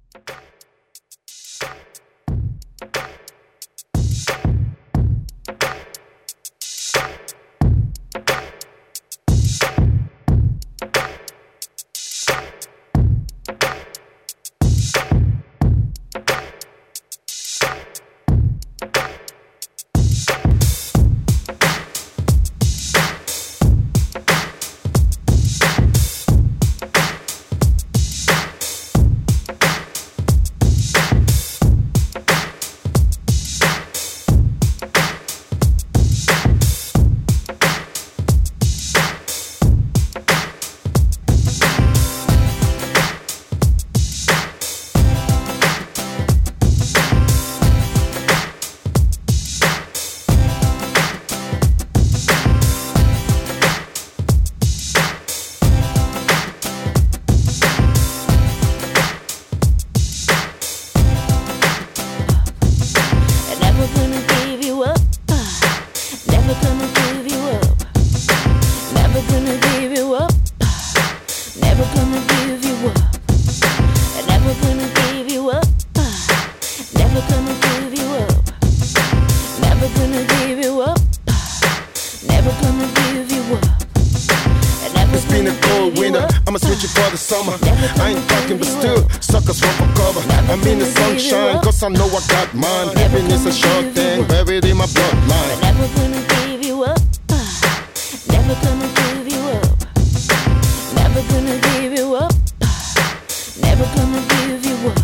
I'ma switch it for the summer. I ain't talking, but still, suckers run for cover. I'm in the sunshine, cause I know I got mine. Living is a short thing, buried in my bloodline. Never gonna give you up. Never gonna give you up. Never gonna give you up. Never gonna give you up.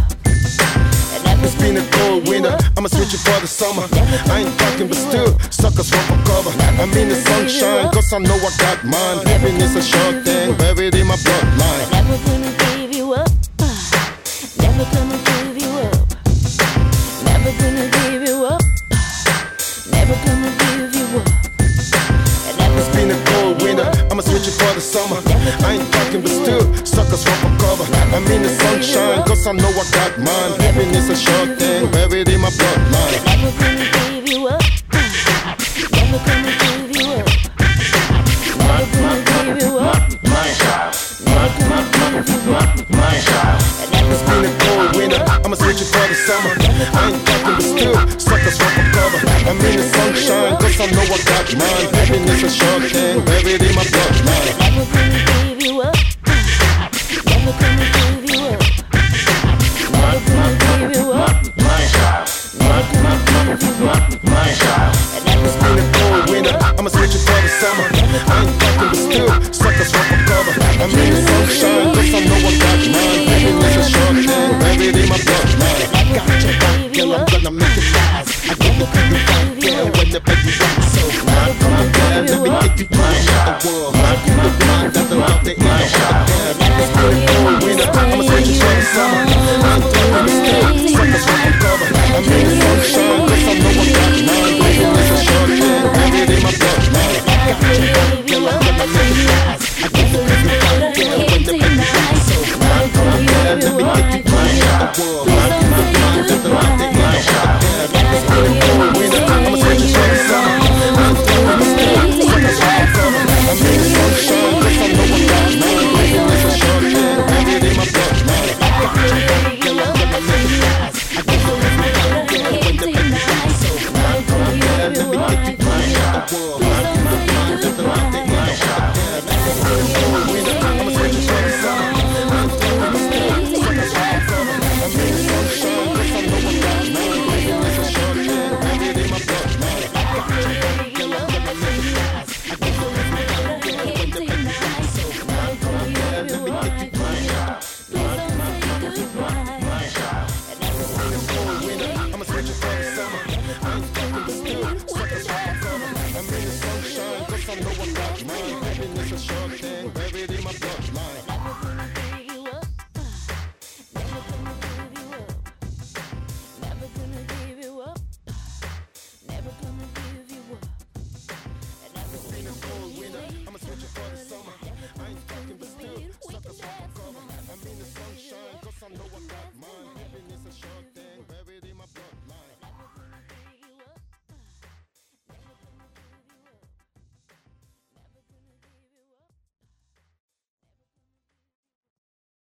It's been a cold winter, I'ma switch it for the summer. I ain't talking, but still, suckers run for cover. I'm in the sunshine, cause I know I got mine. Living is a short thing, buried in my bloodline. Never gonna give you up. Never gonna give you up. Never gonna give you up. Never gonna give you up. It's been a cold winter, I'ma switch it for the summer. I ain't talking, but still, suckers run for cover. I'm in the sunshine, cause I know I got mine. Living is a short thing, buried in my bloodline. Never gonna give you up. Never gonna give you up. Never gonna give you up. Never gonna give you up. It's been a cold winter, I'ma switch it for the summer. I ain't talking, but still, suckers run for cover. I'm in the sunshine, cause I know I got mine. Living is a short thing, buried in my bloodline. Never gonna give you up. Never gonna give you up. Never gonna give you up. Never gonna give you up. It's been a cold winter, I'ma switch it for the summer. I ain't talking, but still, suckers run for cover. I'm in the sunshine, cause I know I got mine. Living is a short thing, buried in my bloodline. Got your back, girl, I'm gonna make it last. I give it to you right there when the baby runs so hard. Come on, girl, let me take you to another world. You the one that the love that ain't no other girl. It's been a cold winter, I'ma switch it for the summer. I ain't talking, but still, suckers run for cover. I'm in the sunshine, cause I know I got mine. Living is a short thing, buried in my bloodline. Got your back, girl, I'm gonna make it last. I give it to you right there when the baby runs so hard. Come on, girl, let me take you to another world.